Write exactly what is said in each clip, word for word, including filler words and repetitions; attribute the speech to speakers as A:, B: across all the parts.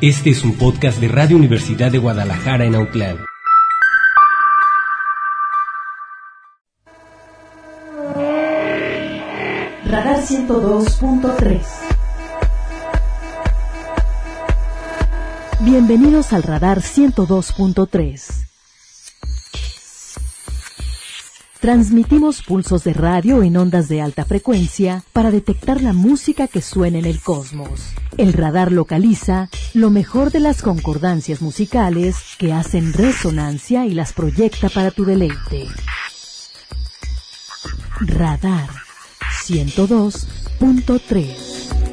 A: Este es un podcast de Radio Universidad de Guadalajara en Autlán.
B: Radar ciento dos punto tres. Bienvenidos al Radar ciento dos punto tres. Transmitimos pulsos de radio en ondas de alta frecuencia para detectar la música que suena en el cosmos. El radar localiza lo mejor de las concordancias musicales que hacen resonancia y las proyecta para tu deleite. Radar ciento dos punto tres.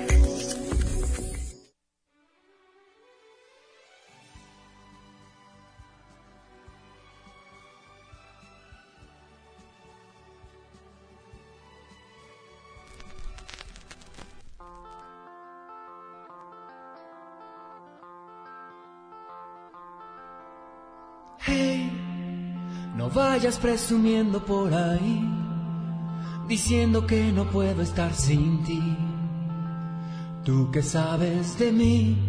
C: Hey, no vayas presumiendo por ahí, diciendo que no puedo estar sin ti. Tú que sabes de mí.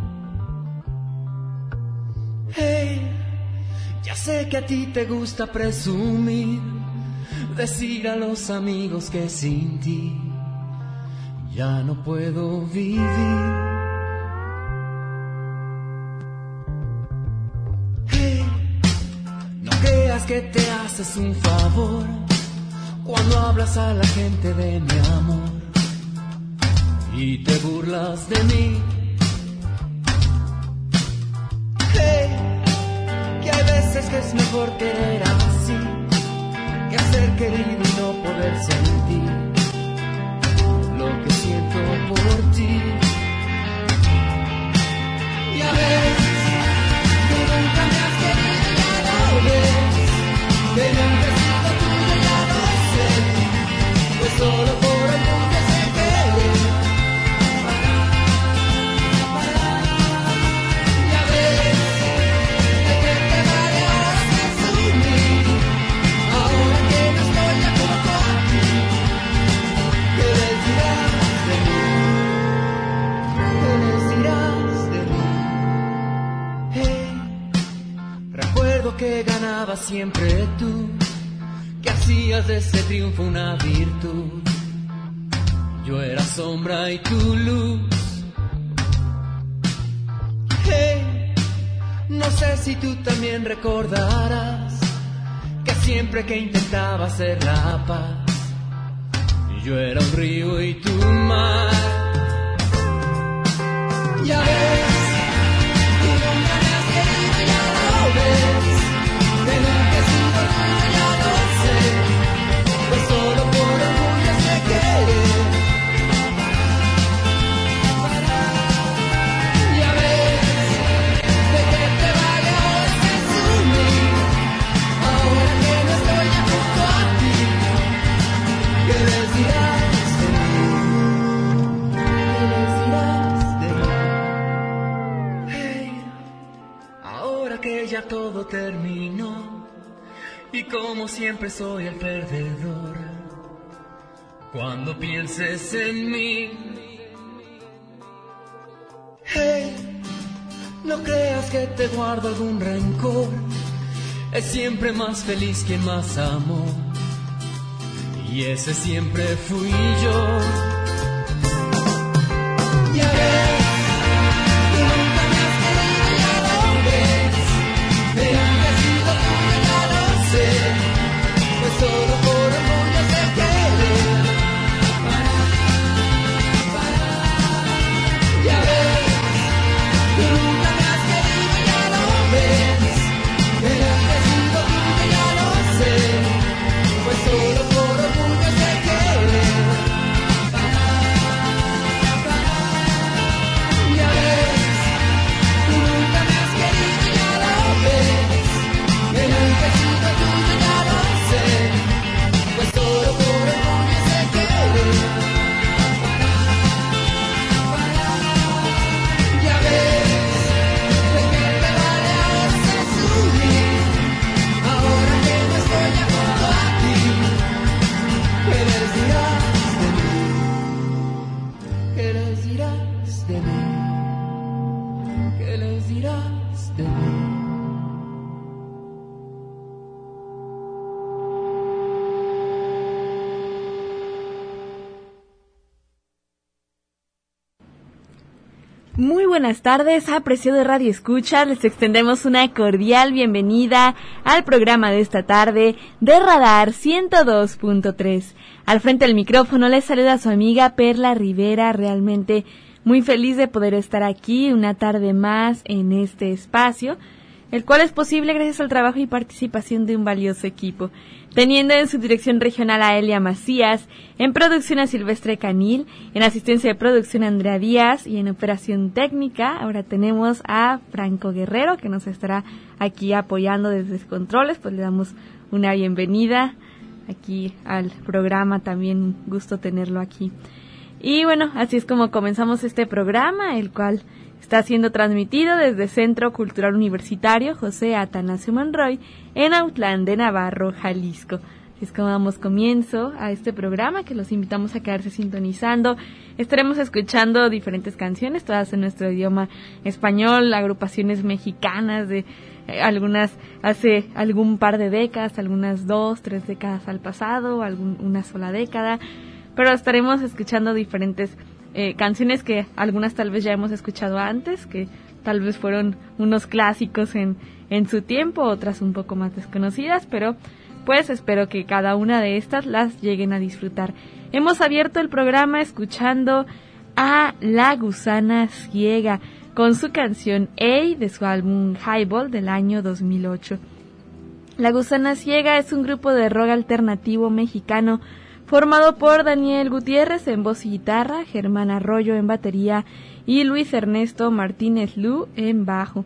C: Hey, ya sé que a ti te gusta presumir, decir a los amigos que sin ti ya no puedo vivir. Que te haces un favor cuando hablas a la gente de mi amor y te burlas de mí. Hey, que hay veces que es mejor querer así que ser querido y no poder sentir lo que siento por ti. Y a veces tú nunca me has querido, ya lo ves. Que nunca he sido tuyo, ya lo sé, pues solo por orgullo se quiere parar, parar. Ya ves, de que te vale ahora presumir, ahora que no estoy ya junto a ti. ¿Qué les dirás de mí? ¿Qué les dirás de mí? Hey, recuerdo que ganaba siempre tú, que hacías de ese triunfo una virtud. Yo era sombra y tu luz. Hey, no sé si tú también recordarás que siempre que intentaba hacer la paz, yo era un río y tu mar. Ya ves, tú nunca me has querido, ya lo ves. Que nunca he sido tuyo, ya lo sé, pues solo por orgullo se quiere parar. Ya ves, de que te vale ahora presumir, ahora que no estoy ya junto a ti. ¿Qué les dirás de mí? ¿Qué les dirás de mí? Hey, ahora que ya todo terminó y como siempre soy el perdedor, cuando pienses en mí, hey, no creas que te guardo algún rencor, es siempre más feliz quien más amó, y ese siempre fui yo. Ya ves, tú nunca me has querido, ya lo ves. De nunca he sido tuyo, ya lo sé, pues solo por orgullo se quiere parar, parar. Ya ves, tú nunca me has querido, ya lo ves. De nunca he sido tuyo, ya lo sé, pues solo por orgullo se quiere parar, parar. dirás de mí?
D: Muy buenas tardes, apreciado Radio Escucha, les extendemos una cordial bienvenida al programa de esta tarde de Radar ciento dos punto tres. Al frente del micrófono les saluda su amiga Perla Rivera, realmente muy feliz de poder estar aquí una tarde más en este espacio, el cual es posible gracias al trabajo y participación de un valioso equipo, teniendo en su dirección regional a Elia Macías, en producción a Silvestre Canil, en asistencia de producción a Andrea Díaz y en operación técnica ahora tenemos a Franco Guerrero, que nos estará aquí apoyando desde los controles. Pues le damos una bienvenida aquí al programa, también un gusto tenerlo aquí. Y bueno, así es como comenzamos este programa, el cual está siendo transmitido desde Centro Cultural Universitario José Atanasio Monroy en Autlán de Navarro, Jalisco. Así es como damos comienzo a este programa, que los invitamos a quedarse sintonizando. Estaremos escuchando diferentes canciones, todas en nuestro idioma español, agrupaciones mexicanas de eh, algunas hace algún par de décadas, algunas dos, tres décadas al pasado, algún, una sola década, pero estaremos escuchando diferentes Eh, canciones que algunas tal vez ya hemos escuchado antes, que tal vez fueron unos clásicos en, en su tiempo, otras un poco más desconocidas, pero pues espero que cada una de estas las lleguen a disfrutar. Hemos abierto el programa escuchando a La Gusana Ciega con su canción A de su álbum Highball del año dos mil ocho. La Gusana Ciega es un grupo de rock alternativo mexicano formado por Daniel Gutiérrez en voz y guitarra, Germán Arroyo en batería y Luis Ernesto Martínez Lu en bajo.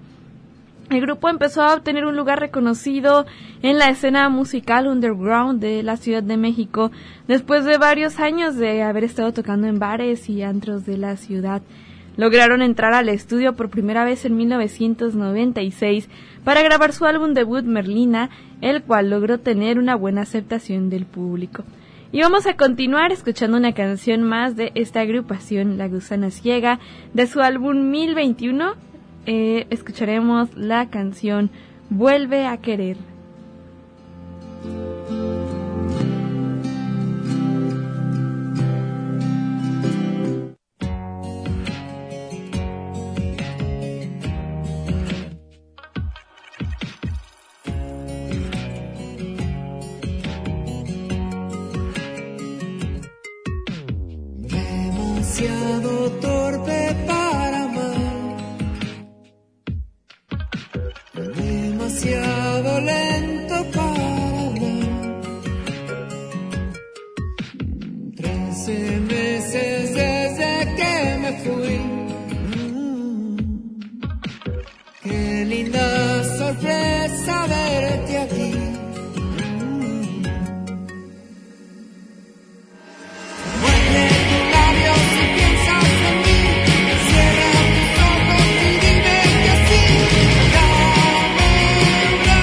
D: El grupo empezó a obtener un lugar reconocido en la escena musical underground de la Ciudad de México después de varios años de haber estado tocando en bares y antros de la ciudad. Lograron entrar al estudio por primera vez en mil novecientos noventa y seis para grabar su álbum debut Merlina, el cual logró tener una buena aceptación del público. Y vamos a continuar escuchando una canción más de esta agrupación, La Gusana Ciega, de su álbum mil veintiuno. Eh, escucharemos la canción Vuelve a Querer.
C: Demasiado torpe para amar, demasiado lento para hablar. Trece meses desde que me fui. Qué linda sorpresa verte aquí. Cierra tus ojos y dime que sí. Dame una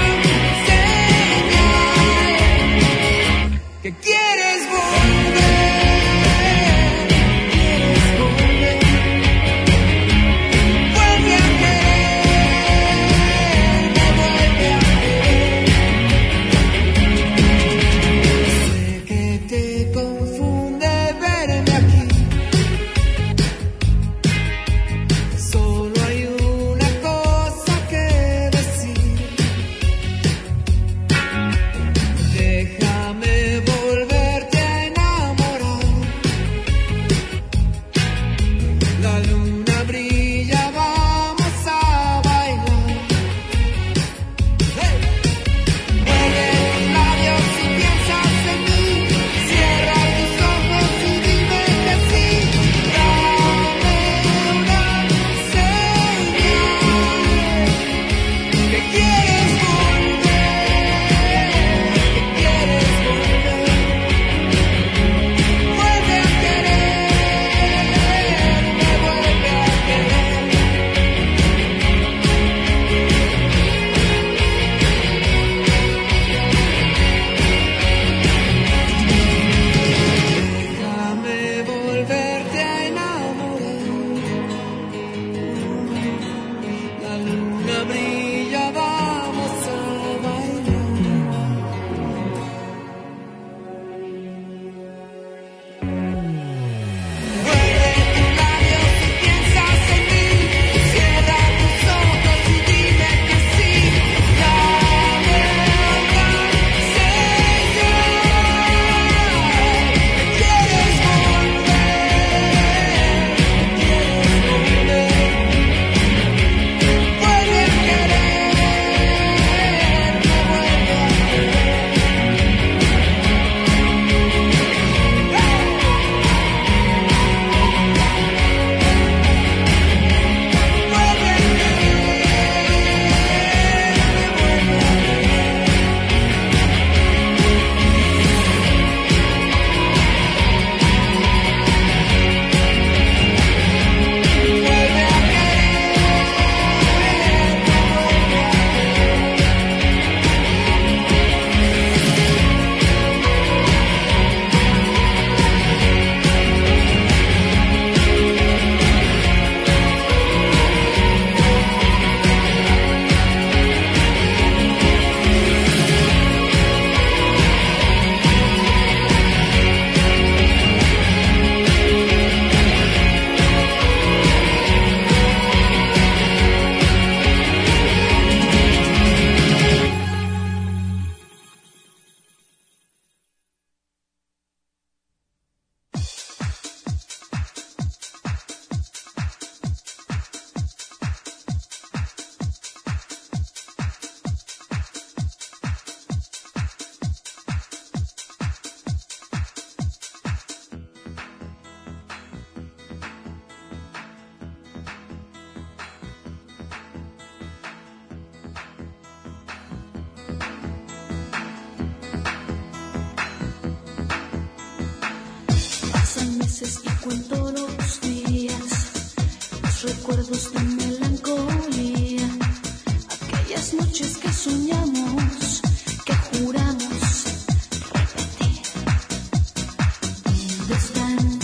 E: meses y cuento los días, los recuerdos de melancolía, aquellas noches que soñamos, que juramos repetir. ¿Dónde están?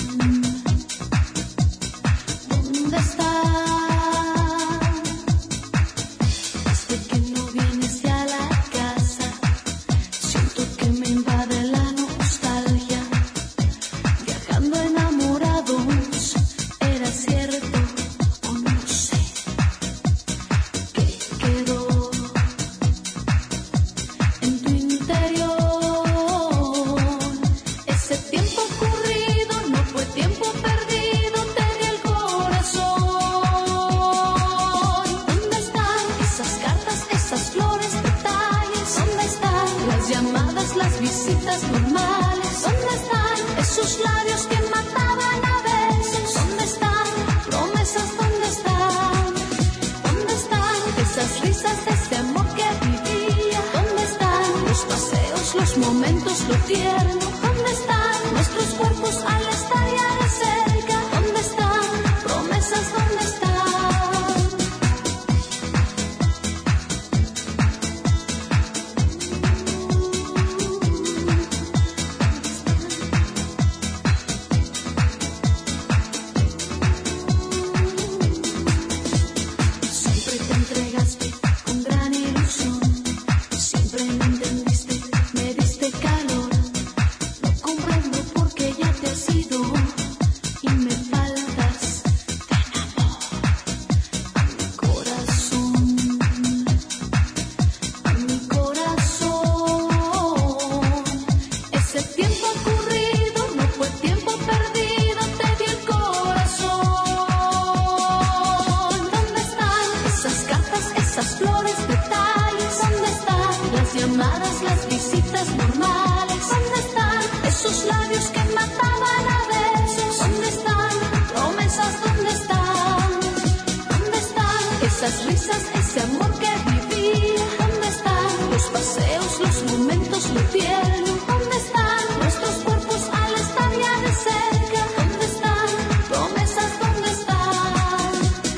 E: ¿Dónde están? Desde que no vienes ya a la casa, siento que me invade la nostalgia. Viajando enamorados, era cierto o no sé qué quedó en tu interior. Ese tiempo ocurrido no fue tiempo perdido, te di el corazón. ¿Dónde están esas cartas, esas flores, detalles? ¿Dónde están las llamadas, las visitas normales? ¿Dónde están esos labios que mataban a besos? ¿Dónde están promesas? ¿Dónde están? ¿Dónde están esas risas, ese amor que vivía? ¿Dónde están los paseos, los momentos, lo tierno? ¿Dónde están nuestros cuerpos al estar ya de cerca? ¿Dónde están promesas? ¿Dónde están? Siempre te entregaste con gran ilusión, siempre me entendiste, me diste calor. No comprendo por qué ya te has ido y me faltas de amor a mi corazón, a mi corazón. Ese tiempo ocurrido no fue tiempo perdido, te di el corazón. ¿Dónde están esas cartas, esas flores, detalles? ¿Dónde están las llamadas, las visitas normales? ¿Dónde están esos labios que mataban a besos? ¿Dónde están promesas? ¿Dónde están? ¿Dónde están esas risas, ese amor que vivía? ¿Dónde están los paseos, los momentos, lo tierno? ¿Dónde están nuestros cuerpos al estar ya de cerca? ¿Dónde están promesas? ¿Dónde están?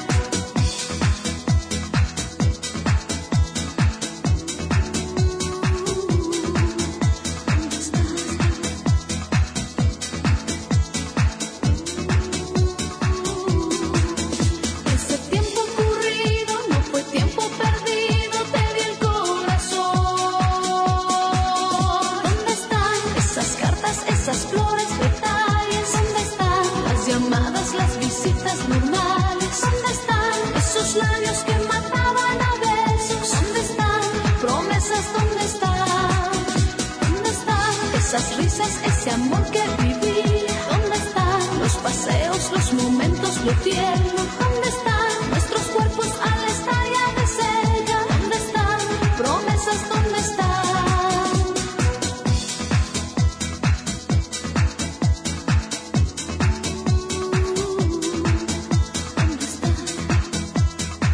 E: Ese tiempo ocurrido no fue tiempo perdido, te di el corazón. ¿Dónde están esas cartas, esas flores, detalles? ¿Dónde están las llamadas, las visitas normales? ¿Dónde están esos labios que mataban a besos? ¿Dónde están promesas? ¿Dónde están? ¿Dónde están esas risas, ese amor que vivía? ¿Dónde están los paseos, los momentos, lo tierno? ¿Dónde están nuestros cuerpos al estar ya de cerca? ¿Dónde están promesas? ¿Dónde están? ¿Dónde están?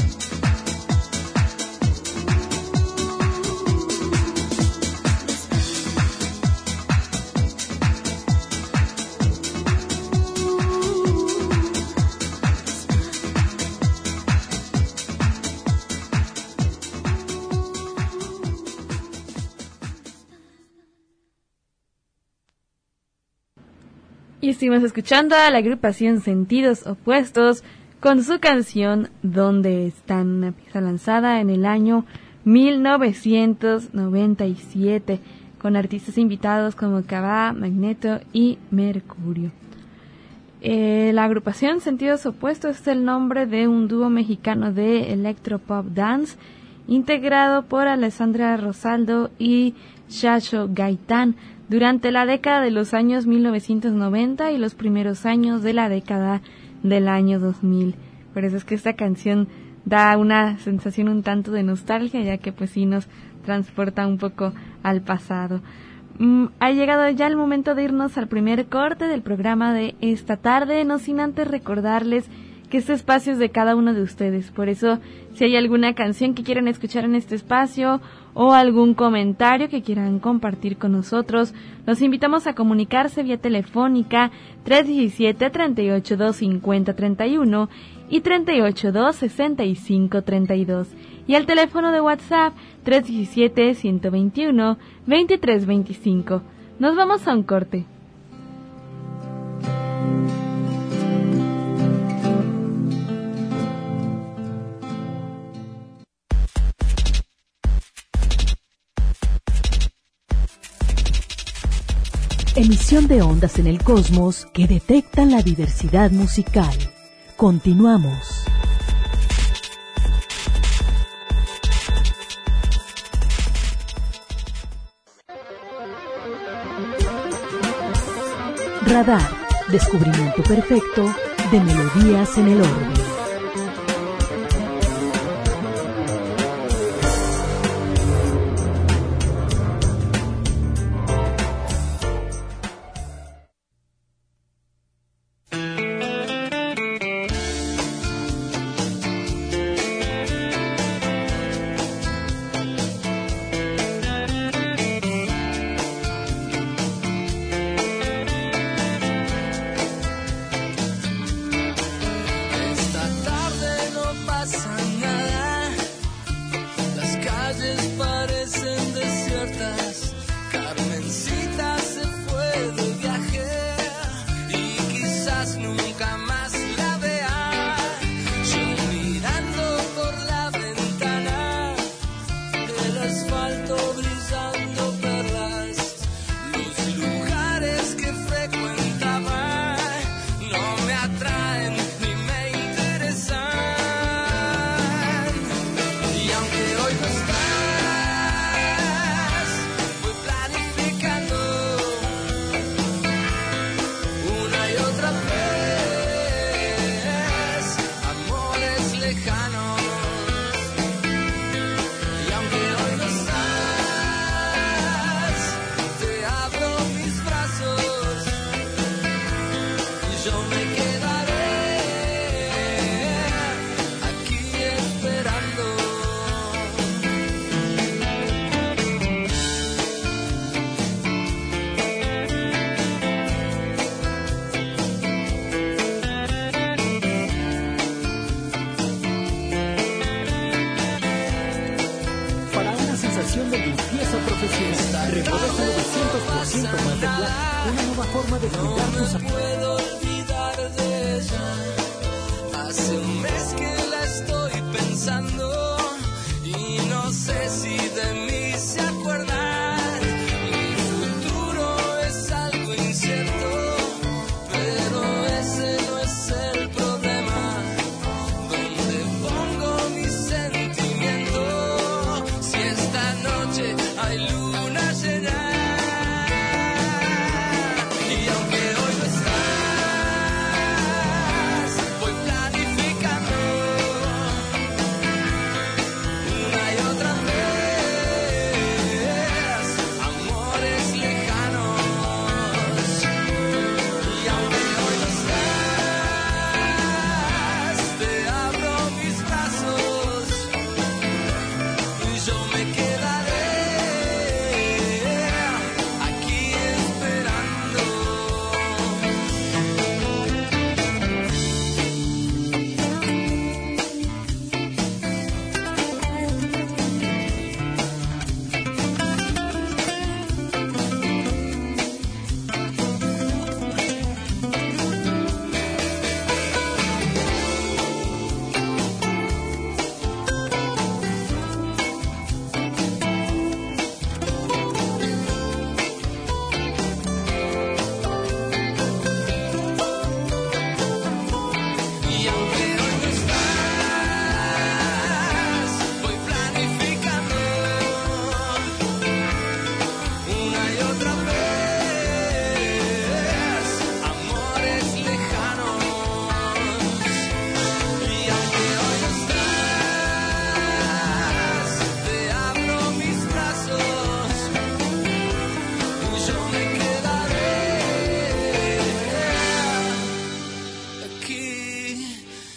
D: Y estuvimos escuchando a la agrupación Sentidos Opuestos con su canción ¿Dónde están?, una pieza lanzada en el año mil novecientos noventa y siete con artistas invitados como Cabá, Magneto y Mercurio. Eh, la agrupación Sentidos Opuestos es el nombre de un dúo mexicano de electropop dance integrado por Alessandra Rosaldo y Chacho Gaitán durante la década de los años mil novecientos noventa y los primeros años de la década del año dos mil. Por eso es que esta canción da una sensación un tanto de nostalgia, ya que pues sí nos transporta un poco al pasado. Mm, ha llegado ya el momento de irnos al primer corte del programa de esta tarde, no sin antes recordarles que este espacio es de cada uno de ustedes. Por eso, si hay alguna canción que quieran escuchar en este espacio o algún comentario que quieran compartir con nosotros, los invitamos a comunicarse vía telefónica tres uno siete, tres ocho dos, cinco cero tres uno y tres ocho dos, seis cinco tres dos, y al teléfono de WhatsApp tres uno siete, uno dos uno, dos tres dos cinco. Nos vamos a un corte.
B: Emisión de ondas en el cosmos que detectan la diversidad musical. Continuamos. Radar, descubrimiento perfecto de melodías en el orbe.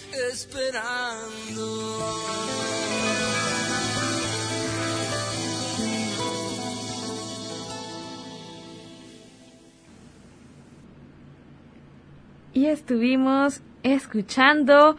C: esperando.
D: estuvimos escuchando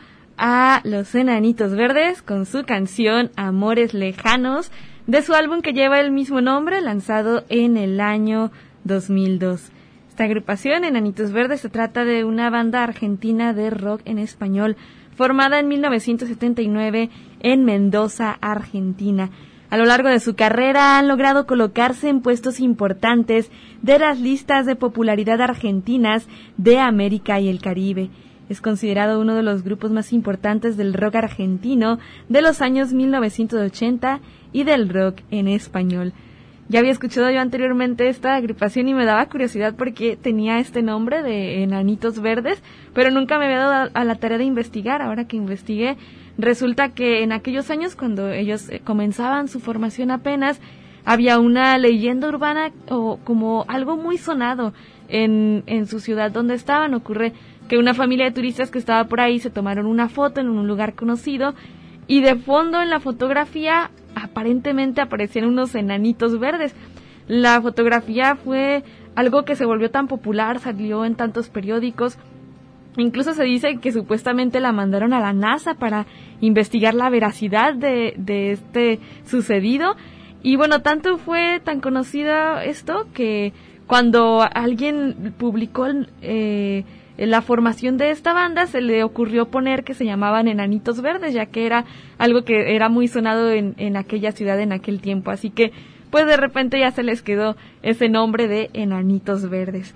D: a Los Enanitos Verdes con su canción Amores Lejanos, de su álbum que lleva el mismo nombre, lanzado en el año dos mil dos. Esta agrupación, Enanitos Verdes, se trata de una banda argentina de rock en español, formada en mil novecientos setenta y nueve en Mendoza, Argentina. A lo largo de su carrera han logrado colocarse en puestos importantes de las listas de popularidad argentinas de América y el Caribe. Es considerado uno de los grupos más importantes del rock argentino de los años mil novecientos ochenta y del rock en español. Ya había escuchado yo anteriormente esta agrupación y me daba curiosidad porque tenía este nombre de Enanitos Verdes, pero nunca me había dado a la tarea de investigar. Ahora que investigué, resulta que en aquellos años, cuando ellos comenzaban su formación apenas, había una leyenda urbana o como algo muy sonado en, en su ciudad donde estaban. Ocurre que una familia de turistas que estaba por ahí se tomaron una foto en un lugar conocido y de fondo en la fotografía aparentemente aparecían unos enanitos verdes. La fotografía fue algo que se volvió tan popular, salió en tantos periódicos. Incluso se dice que supuestamente la mandaron a la NASA para investigar la veracidad de, de este sucedido. Y bueno, tanto fue tan conocido esto que cuando alguien publicó eh, la formación de esta banda, se le ocurrió poner que se llamaban Enanitos Verdes, ya que era algo que era muy sonado en, en aquella ciudad en aquel tiempo. Así que, pues de repente ya se les quedó ese nombre de Enanitos Verdes.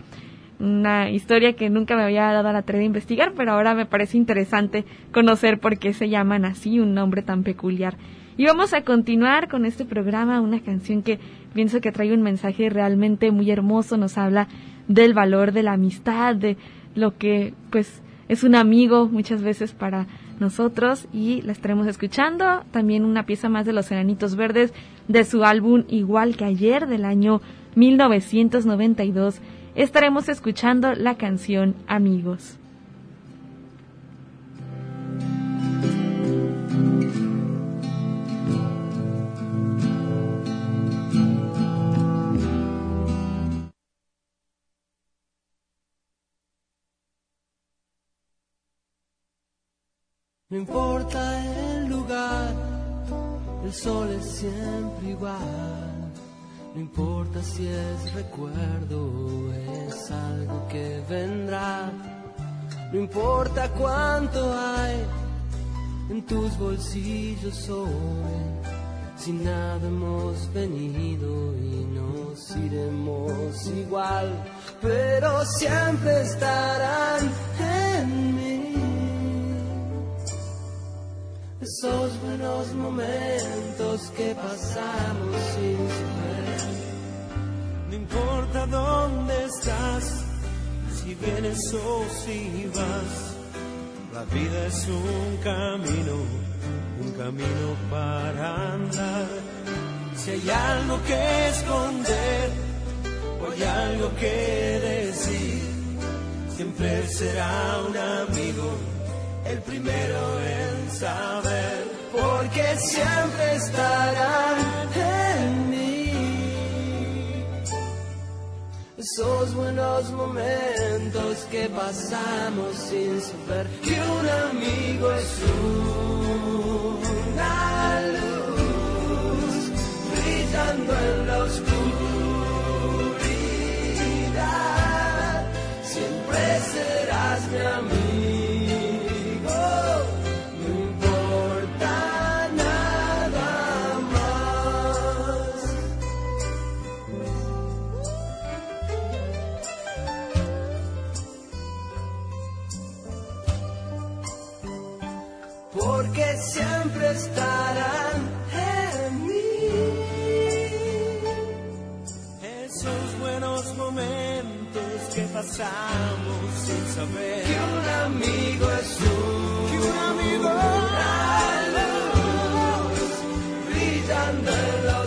D: Una historia que nunca me había dado la tarea de investigar, pero ahora me parece interesante conocer por qué se llaman así, un nombre tan peculiar. Y vamos a continuar con este programa, una canción que pienso que trae un mensaje realmente muy hermoso, nos habla del valor de la amistad, de lo que pues es un amigo muchas veces para nosotros, y la estaremos escuchando. También una pieza más de Los Enanitos Verdes de su álbum Igual que Ayer del año mil novecientos noventa y dos. Estaremos escuchando la canción Amigos.
C: No importa el lugar, el sol es siempre igual. No importa si es recuerdo o es algo que vendrá. No importa cuánto hay en tus bolsillos hoy. Si nada hemos venido y nos iremos igual, pero siempre estarán en mí esos buenos momentos que pasamos sin saber.
F: No importa dónde estás, si vienes o si vas, la vida es un camino, un camino para andar. Si hay algo que esconder o hay algo que decir, siempre será un amigo el primero en saber,
C: porque siempre estarán en mí esos buenos momentos que pasamos sin saber que un amigo es una luz brillando en la oscuridad. Siempre serás mi amigo. Porque siempre estarán en mí
F: esos buenos momentos que pasamos sin saber
C: que un amigo es un,
F: que un amigo
C: una luz brillando en la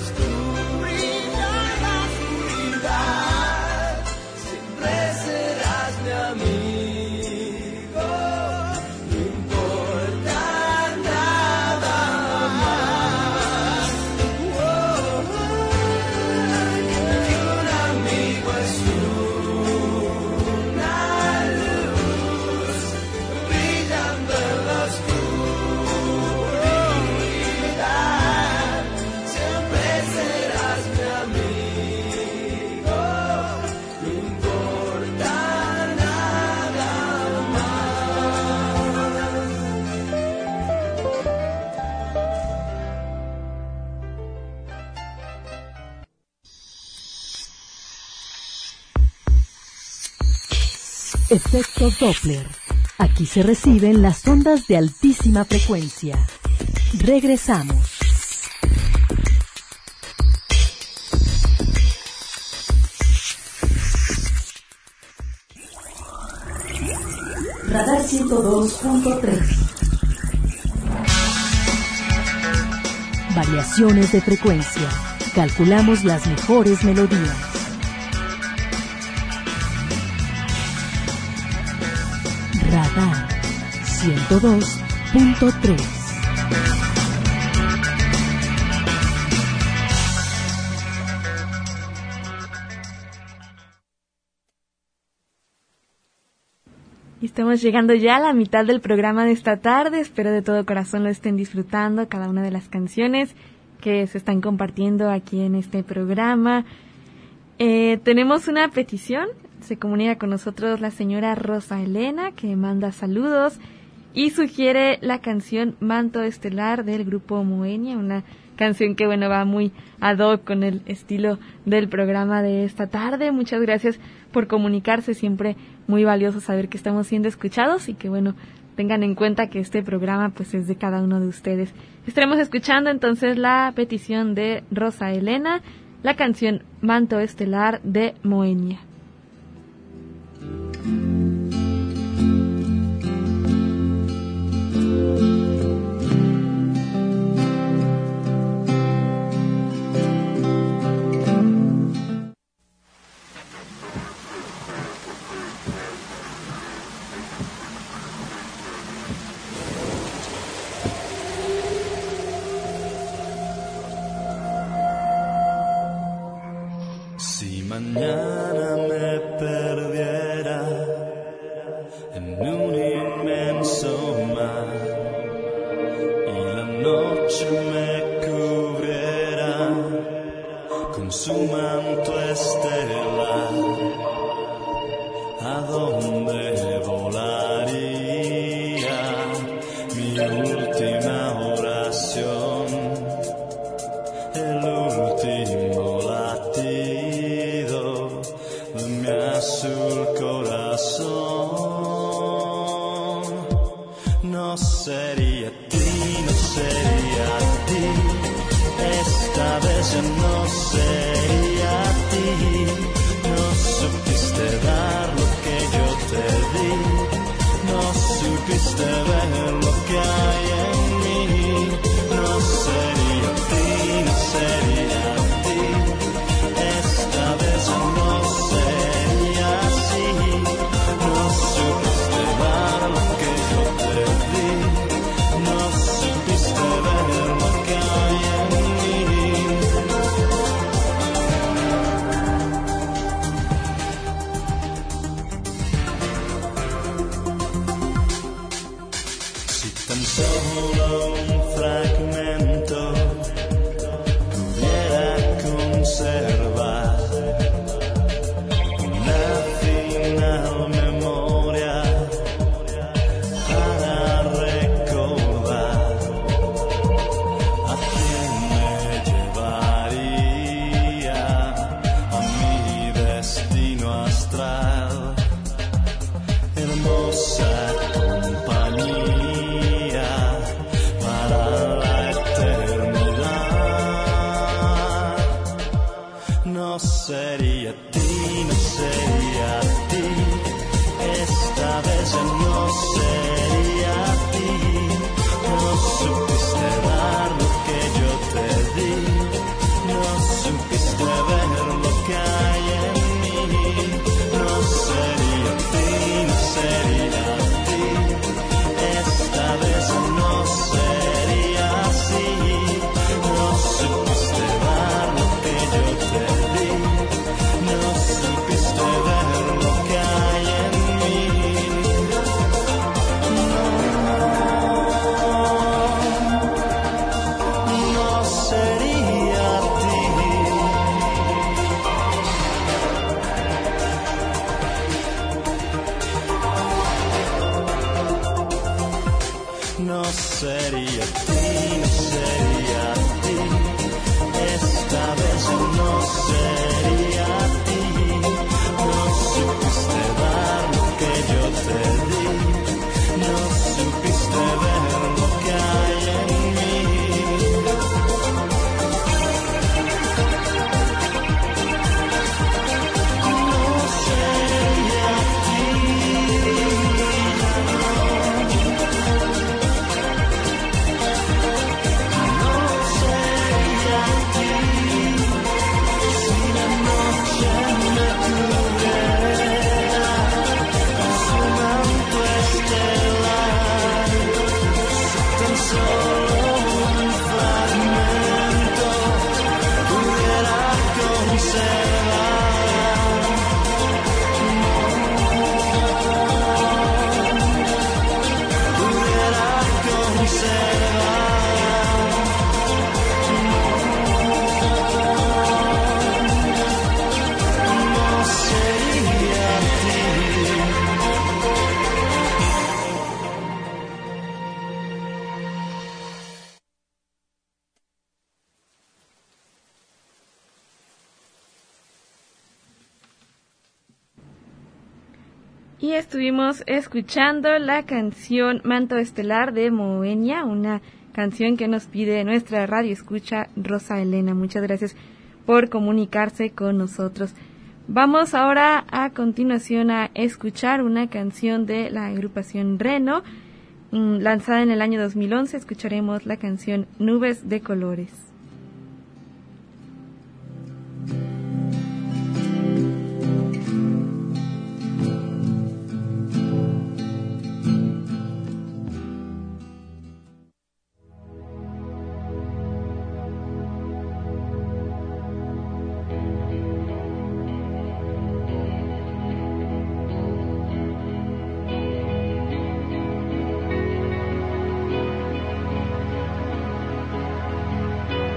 C: oscuridad. Siempre serás mi amigo.
F: que
B: Efecto Doppler. Aquí se reciben las ondas de altísima frecuencia. Regresamos. Radar ciento dos punto tres. Variaciones de frecuencia. Calculamos las mejores melodías. Radar ciento dos punto tres.
D: Estamos llegando ya a la mitad del programa de esta tarde. Espero de todo corazón lo estén disfrutando, cada una de las canciones que se están compartiendo aquí en este programa. Eh, tenemos una petición. Se comunica con nosotros la señora Rosa Elena, que manda saludos y sugiere la canción Manto Estelar del grupo Moenia, una canción que, bueno, va muy ad hoc con el estilo del programa de esta tarde. Muchas gracias por comunicarse, siempre muy valioso saber que estamos siendo escuchados y que, bueno, tengan en cuenta que este programa pues es de cada uno de ustedes. Estaremos escuchando entonces la petición de Rosa Elena, la canción Manto Estelar de Moenia.
F: Si mañana me perdiera en un inmenso mar y la noche me cubriera con su manto estelar, ¿a dónde volaría mi última oración? El último latido de mi azul corazón. No sería ti, no sería ti, esta vez ya no sería ti. No supiste dar lo que yo te di, no supiste ver lo que hay en mí. No sería ti, no sería ti, esta vez ya no sería así. No supiste dar lo que yo te di, no supiste ver lo que hay en mí. Si tan solo un fragmento pudiera conservar una final memoria para recordar a quién me llevaría a mi destino astral, hermosa compañía para la eternidad. No sería ti, no sería ti, esta vez ya no sería ti. No supiste dar lo que yo te di, no supiste ver lo que hay en mí. No sería ti, no sería ti, esta vez ya no sería así. No supiste dar lo que yo te di, no supiste ver lo que hay en mí. No, no sería ti. No sería ti, no sería ti, esta vez ya no sería ti. No supiste dar lo que
D: Y estuvimos escuchando la canción Manto Estelar de Moenia, una canción que nos pide nuestra radio escucha Rosa Elena. Muchas gracias por comunicarse con nosotros. Vamos ahora a continuación a escuchar una canción de la agrupación Reno, lanzada en el año dos mil once. Escucharemos la canción Nubes de Colores.
E: Nubes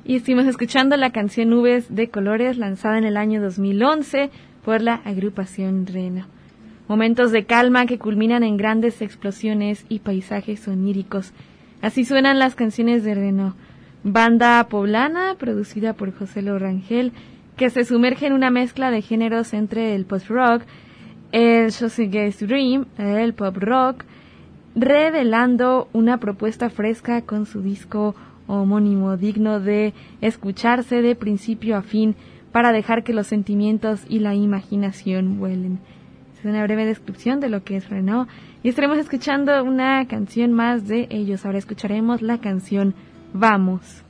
D: Y estuvimos escuchando la canción Nubes de Colores, lanzada en el año dos mil once por la agrupación Reno. Momentos de calma que culminan en grandes explosiones y paisajes oníricos. Así suenan las canciones de Reno, banda poblana producida por José Lo Rangel, que se sumerge en una mezcla de géneros entre el post-rock, el shoegaze dream, el pop rock, revelando una propuesta fresca con su disco homónimo, digno de escucharse de principio a fin para dejar que los sentimientos y la imaginación vuelen. Es una breve descripción de lo que es Reno y estaremos escuchando una canción más de ellos. Ahora escucharemos la canción Vamos.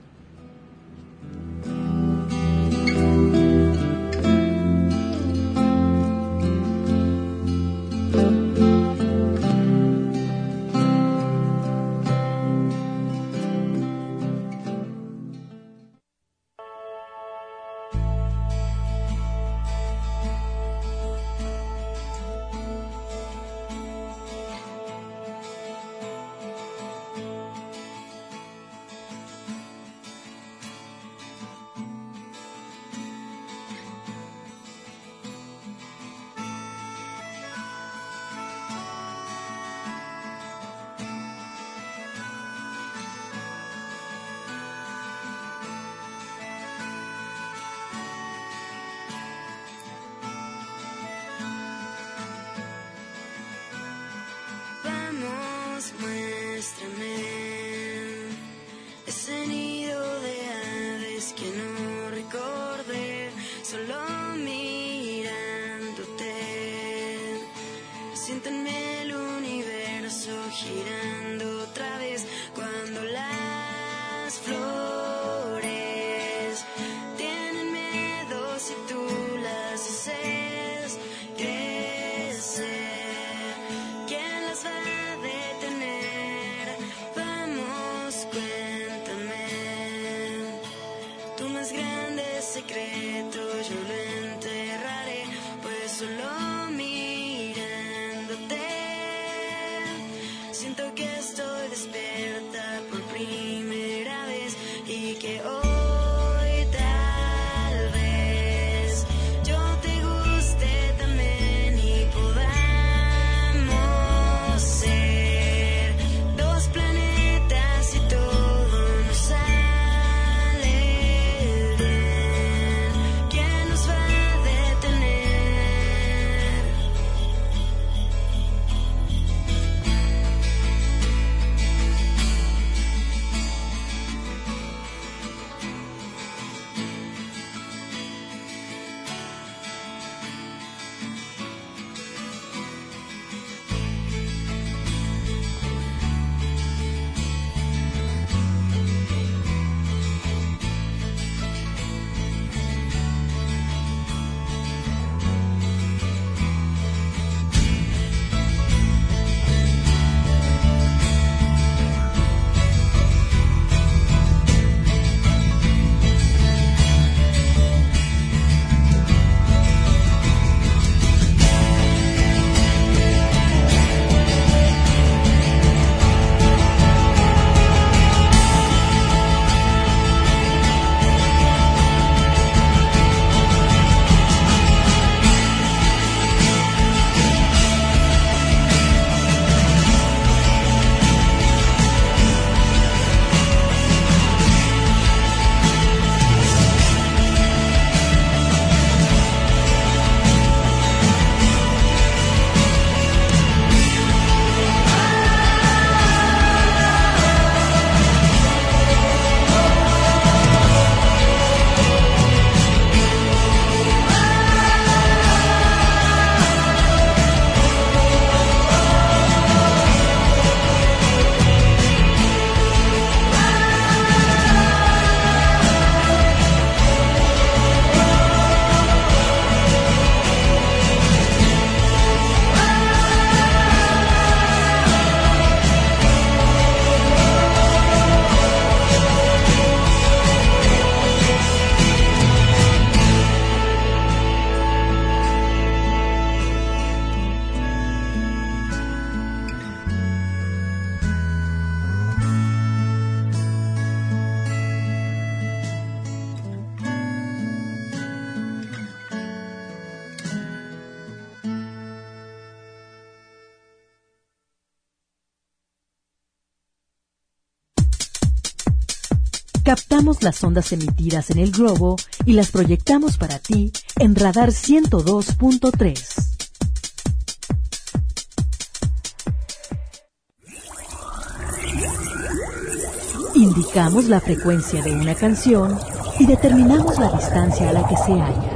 G: Siento que estoy despierto.
B: Captamos las ondas emitidas en el globo y las proyectamos para ti en Radar ciento dos punto tres. Indicamos la frecuencia de una canción y determinamos la distancia a la que se halla.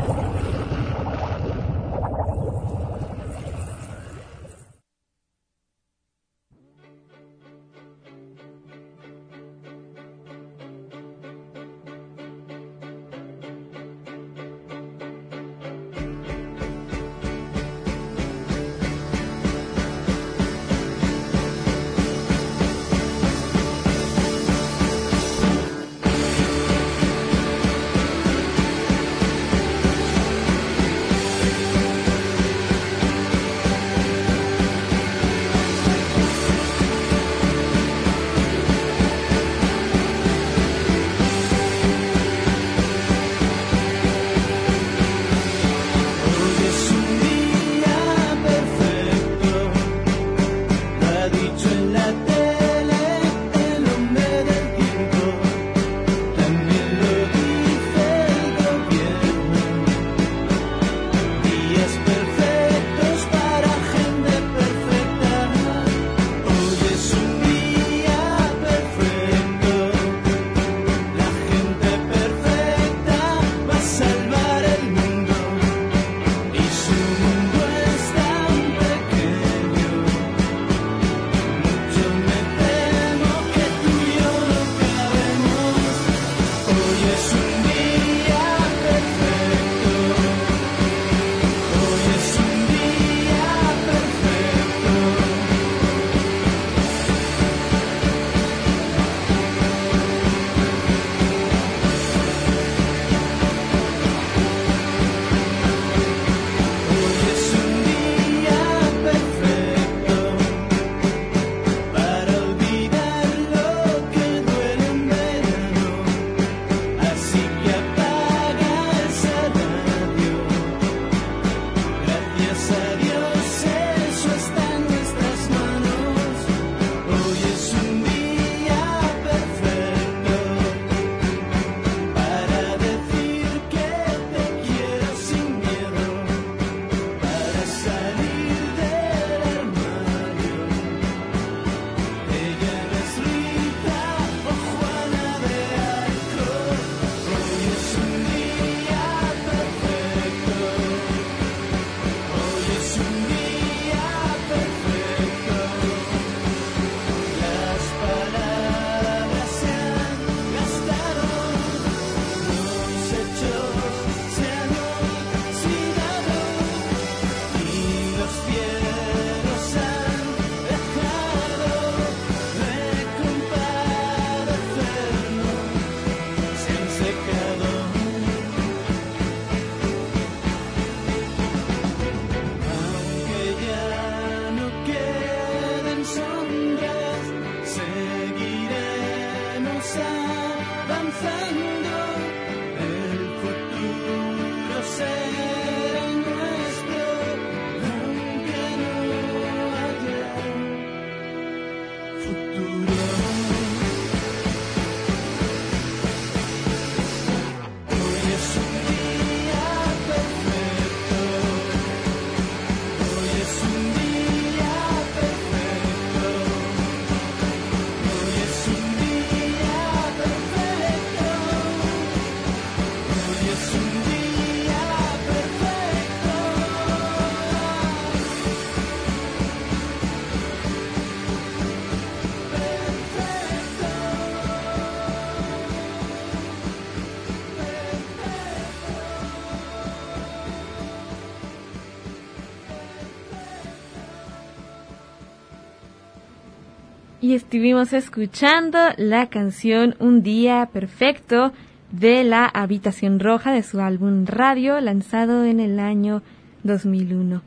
D: Y estuvimos escuchando la canción Un Día Perfecto de La Habitación Roja de su álbum Radio, lanzado en el año dos mil uno.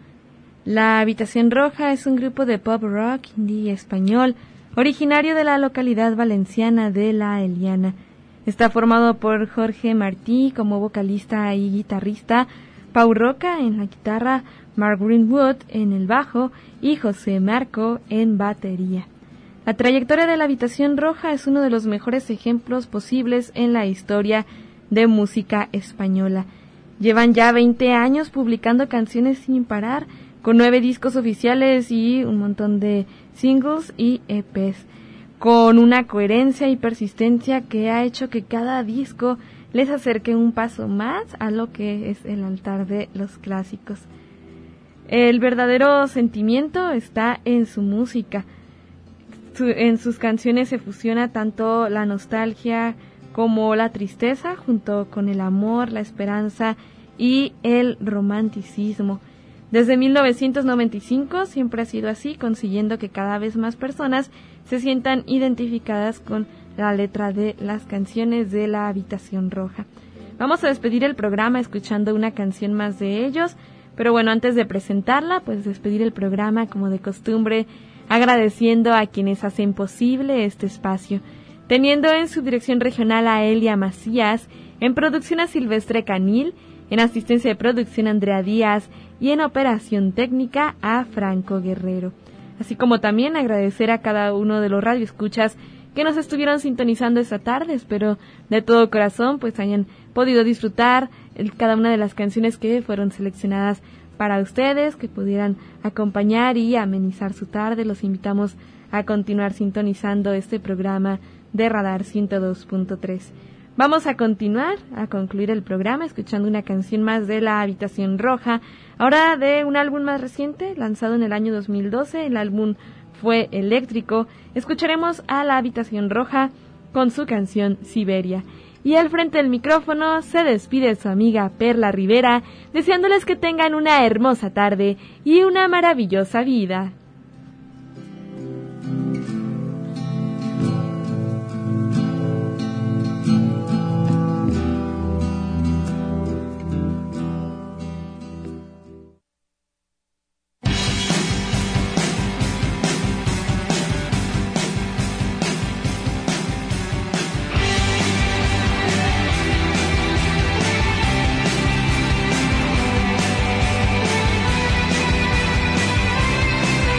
D: La Habitación Roja es un grupo de pop rock indie español, originario de la localidad valenciana de La Eliana. Está formado por Jorge Martí como vocalista y guitarrista, Pau Roca en la guitarra, Mark Greenwood en el bajo y José Marco en batería. La trayectoria de la Habitación Roja es uno de los mejores ejemplos posibles en la historia de música española. Llevan ya veinte años publicando canciones sin parar, con nueve discos oficiales y un montón de singles y E Pes, con una coherencia y persistencia que ha hecho que cada disco les acerque un paso más a lo que es el altar de los clásicos. El verdadero sentimiento está en su música. Su, en sus canciones se fusiona tanto la nostalgia como la tristeza, junto con el amor, la esperanza y el romanticismo. Desde mil novecientos noventa y cinco siempre ha sido así, consiguiendo que cada vez más personas se sientan identificadas con la letra de las canciones de la Habitación Roja. Vamos a despedir el programa escuchando una canción más de ellos, pero bueno, antes de presentarla, pues despedir el programa como de costumbre, agradeciendo a quienes hacen posible este espacio, teniendo en su dirección regional a Elia Macías, en producción a Silvestre Canil, en asistencia de producción Andrea Díaz y en operación técnica a Franco Guerrero. Así como también agradecer a cada uno de los radioescuchas que nos estuvieron sintonizando esta tarde. Espero de todo corazón pues hayan podido disfrutar el, cada una de las canciones que fueron seleccionadas para ustedes, que pudieran acompañar y amenizar su tarde. Los invitamos a continuar sintonizando este programa de Radar ciento dos punto tres. Vamos a continuar, a concluir el programa escuchando una canción más de la Habitación Roja, ahora de un álbum más reciente, lanzado en el año dos mil doce, el álbum fue Eléctrico. Escucharemos a la Habitación Roja con su canción Siberia. Y al frente del micrófono se despide su amiga Perla Rivera, deseándoles que tengan una hermosa tarde y una maravillosa vida.
E: Siberia.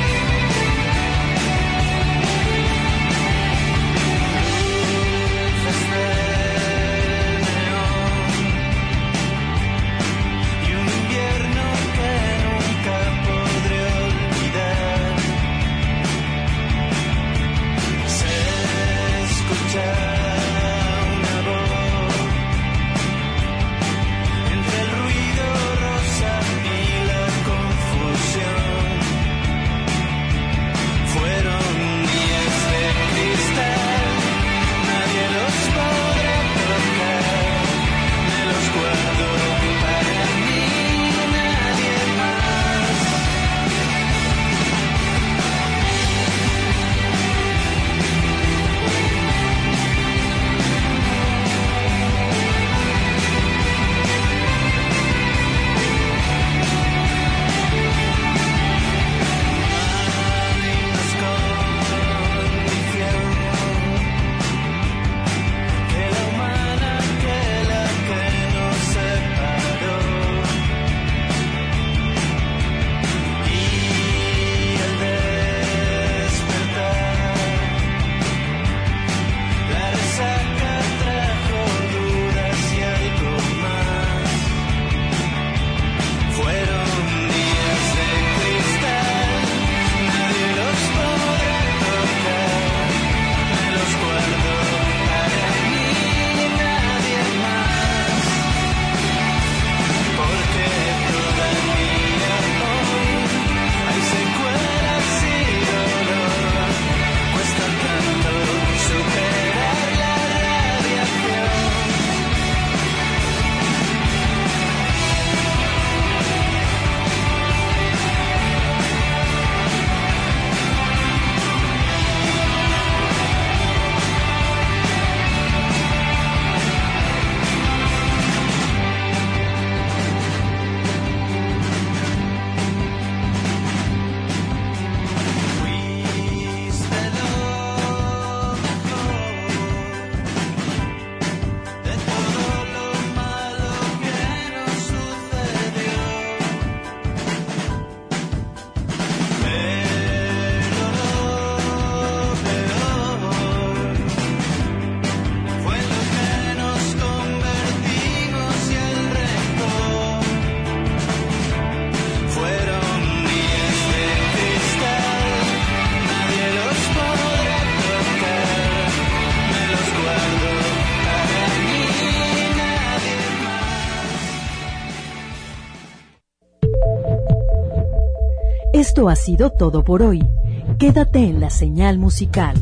B: Esto ha sido todo por hoy. Quédate en la señal musical.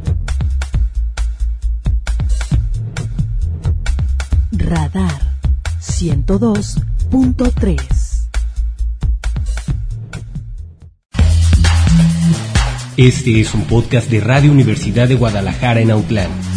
B: Radar ciento dos punto tres.
A: Este es un podcast de Radio Universidad de Guadalajara en Autlán.